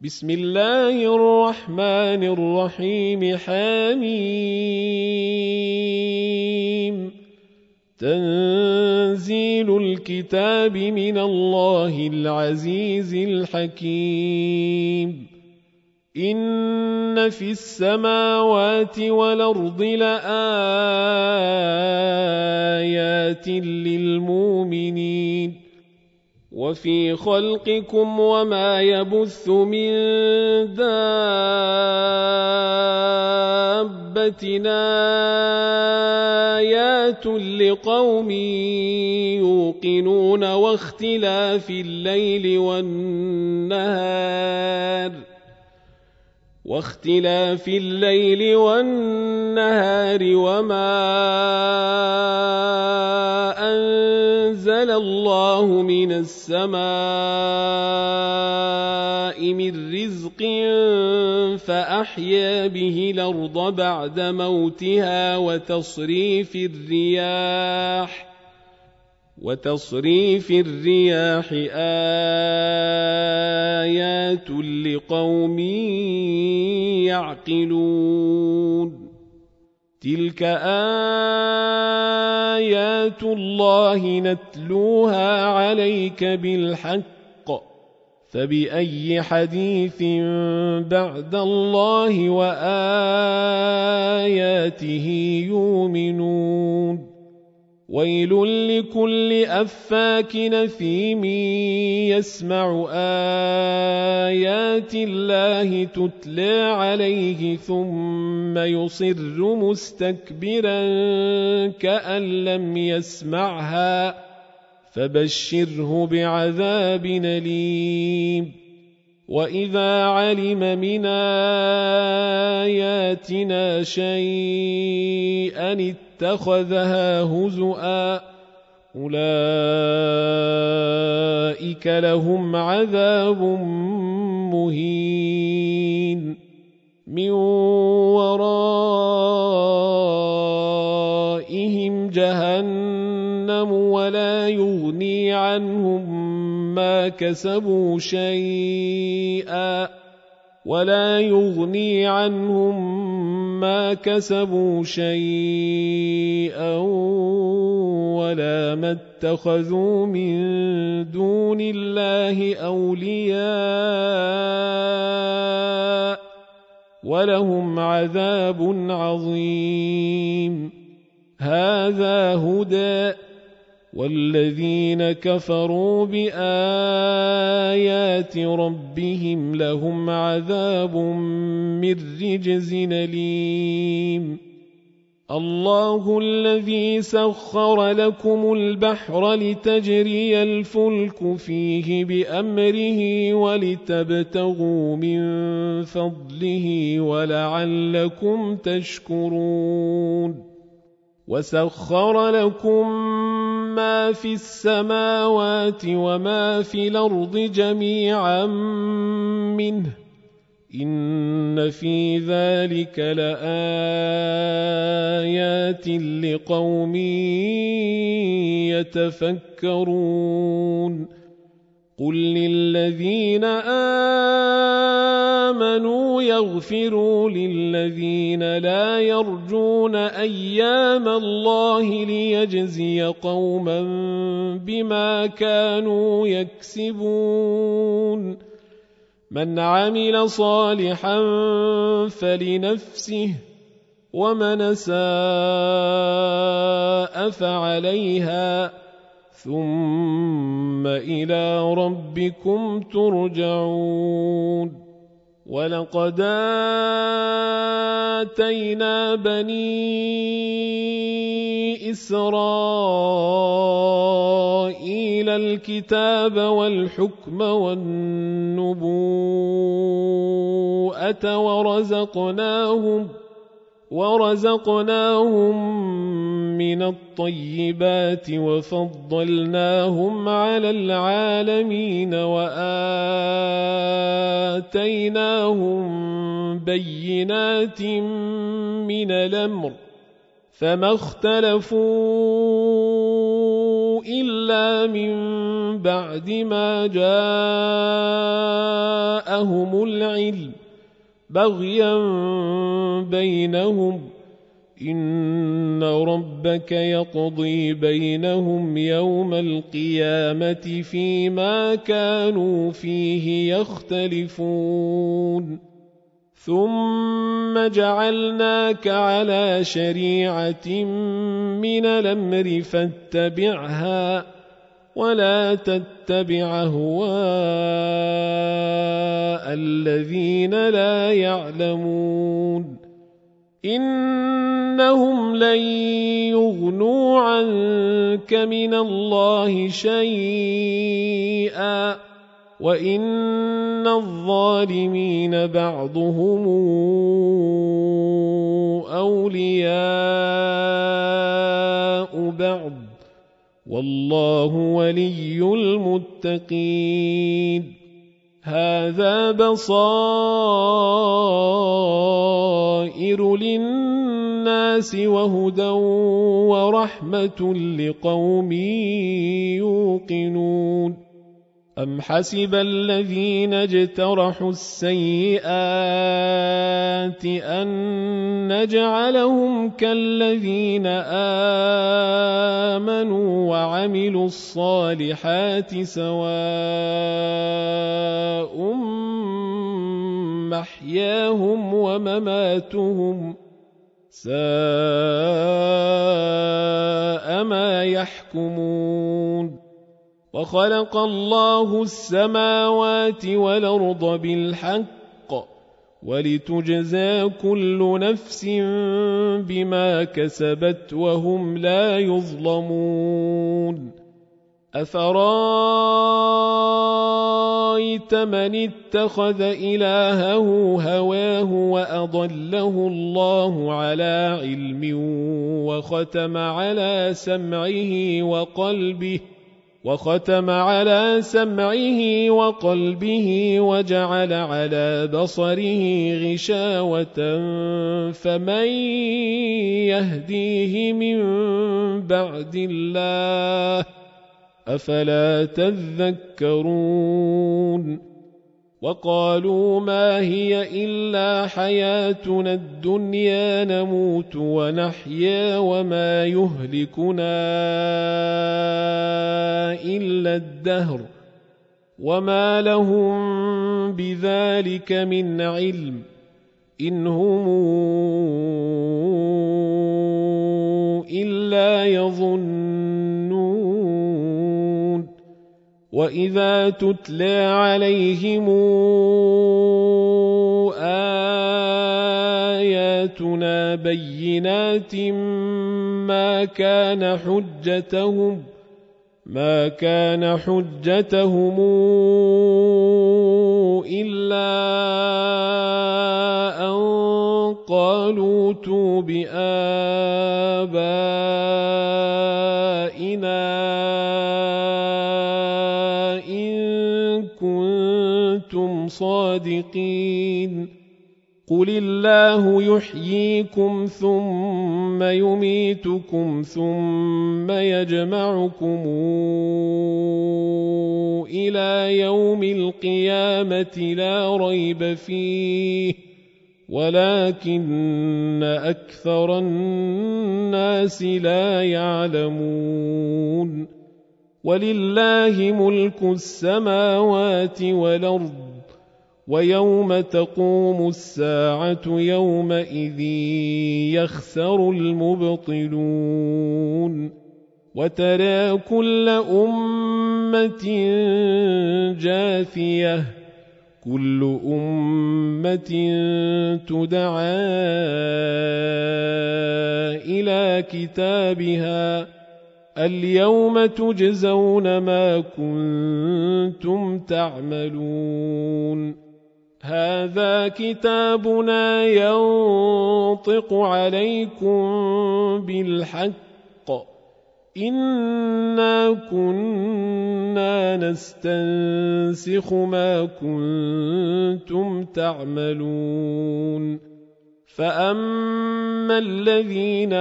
بسم الله الرحمن الرحيم حميم تنزيل الكتاب من الله العزيز الحكيم إن في السماوات والأرض لآيات للمؤمنين وفي خلقكم وما يبث من دابة آيات لقوم يوقنون واختلاف الليل والنهار وما أنزل الله من السماء من رزق فأحيا به الأرض بعد موتها وتصريف الرياح آيات لقوم يعقلون تلك آيات الله نتلوها عليك بالحق فبأي حديث بعد الله وآياته يؤمنون ويل لكل أفاك أثيم يسمع آيات الله تتلى عليه ثم يصر مستكبرا كأن لم يسمعها فبشره بعذاب أليم وإذا علم من آياتنا شيئا اتخذها هزؤا أولئك لهم عذاب مهين من ورائهم جهنم ولا يغني عنهم ما كسبوا شيئا ولا ما اتخذوا من دون الله أولياء ولهم عذاب عظيم هذا هدى والذين كفروا بآيات ربهم لهم عذاب من رجز أليم الله الذي سخر لكم البحر لتجري الفلك فيه بأمره ولتبتغوا من فضله ولعلكم تشكرون وسخر لكم ما في السماوات وما في الأرض جميعا منه إن في ذلك لآيات لقوم يتفكرون قل للذين آمنوا يغفروا للذين لا يرجون أيام الله ليجزي قوما بما كانوا يكسبون من عمل صالحا فلنفسه ومن أساء فعليها ثم إلى ربكم ترجعون ولقد آتينا بني إسرائيل الكتاب والحكم والنبوءة ورزقناهم من الطيبات وفضلناهم على العالمين وآتيناهم بينات من الأمر فما اختلفوا إلا من بعد ما جاءهم العلم بغيا بينهم إن ربك يقضي بينهم يوم القيامة فيما كانوا فيه يختلفون ثم جعلناك على شريعة من الأمر فاتبعها ولا تتبع أهواء الذين لا يعلمون إنهم لن يغنوا عنك من الله شيئا وإن الظالمين بعضهم أولياء بعض والله ولي المتقين هذا بصائر للناس وهدى ورحمة لقوم يوقنون أم حسب الذين اجترحوا السيئات أن نجعلهم كالذين آمنوا وعملوا الصالحات سواء محياهم ومماتهم ساء ما يحكمون وخلق الله السماوات والأرض بالحق ولتجزى كل نفس بما كسبت وهم لا يظلمون أفرأيت من اتخذ إلهه هواه وأضله الله على علم وختم على سمعه وقلبه وجعل على بصره غشاوة فمن يهديه من بعد الله أفلا تذكرون وقالوا ما هي إلا حياتنا الدنيا نموت ونحيا وما يهلكنا إلا الدهر وما لهم بذلك من علم إن هم إلا يظنون وإذا تتلى عليهم آياتنا بينات ما كان حجتهم إلا أن قالوا ائتوا بآبائنا إن كنتم صادقين قل الله يحييكم ثم يميتكم ثم يجمعكم إلى يوم القيامة لا ريب فيه ولكن أكثر الناس لا يعلمون ولله ملك السماوات والأرض ويوم تقوم الساعة يومئذ يخسر المبطلون وترى كل أمة جاثية كل أمة تدعى إلى كتابها اليوم تجزون ما كنتم تعملون هذا كتابنا ينطق عليكم بالحق إنا كنا نستنسخ ما كنتم تعملون فأما الذين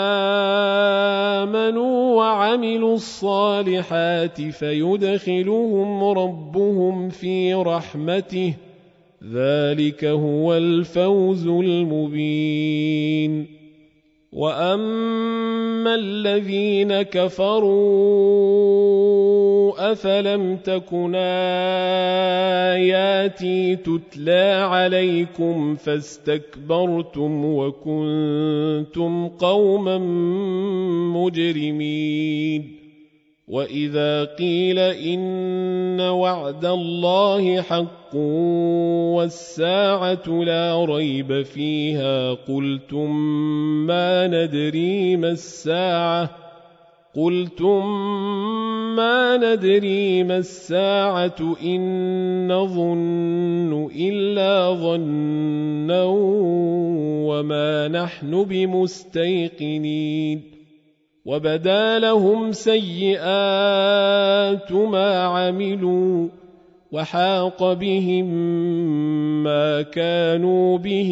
آمنوا وعملوا الصالحات فيدخلهم ربهم في رحمته ذلك هو الفوز المبين. وأما الذين كفروا أفلم تكن آياتي تتلى عليكم فاستكبرتم وكنتم قوما مجرمين. وإذا قيل إن وعد الله حق والساعة لا ريب فيها قلتم ما ندري ما الساعة إن نظن إلا ظنا وما نحن بمستيقنين. وبدا لهم سيئات ما عملوا وحاق بهم ما كانوا به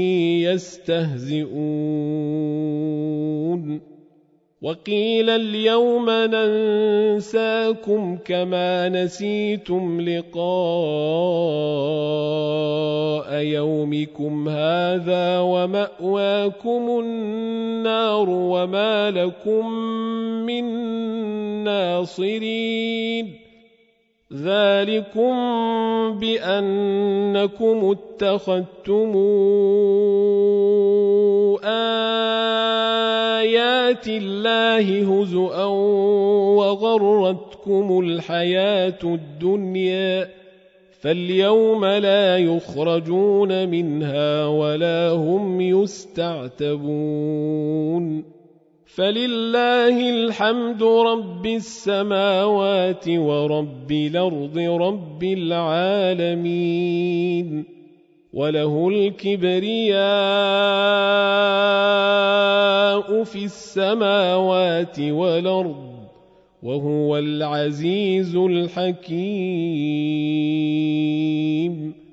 يستهزئون. وقيل اليوم ننساكم كما نسيتم لقاء يومكم هذا ومأواكم النار وما لكم من ناصرين. ذلكم بأنكم اتخذتم آيات الله هزؤا وغرتكم الحياة الدنيا فاليوم لا يخرجون منها ولا هم يستعتبون. فلله الحمد رب السماوات ورب الأرض رب العالمين وله الكبرياء في السماوات والأرض وهو العزيز الحكيم.